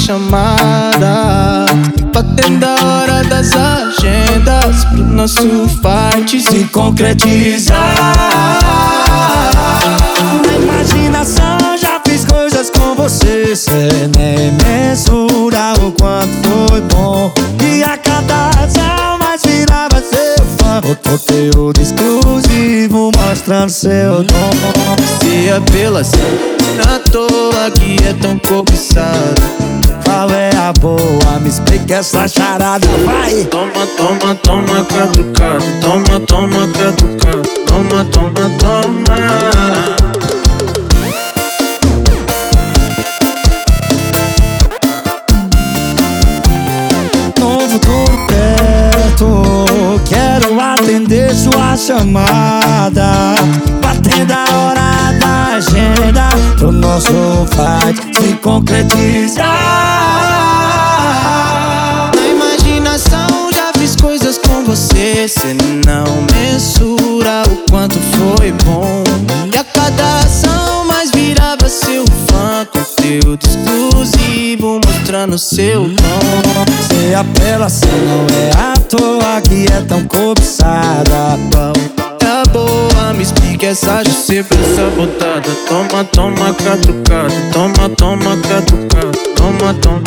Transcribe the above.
chamada, batendo a hora das agendas pro nosso fight se concretizar. Na imaginação já fiz coisas com você, cê nem mensura o quanto foi bom. E a cada ação mais virava seu fã. O conteúdo exclusivo mostrando seu dom. Se é pela cena à toa que é tão cobiçado, qual é a boa? Me explica essa charada, vai! Toma, toma, toma, catucado. Toma, toma, catucado. Toma, toma, toma. No futuro perto, quero atender sua chamada, batendo a hora da agenda pro nosso fight se concretizar. Na imaginação já fiz coisas com você, cê não mensura o quanto foi bom. E a cada ação mais virava seu fã, conteúdo exclusivo mostrando seu dom. Se apela, se não é à toa que é tão cobiçada. Tá boa, me explica essa sempre sabotada. Toma, toma, catucada. Toma, toma, catucada. Toma, toma.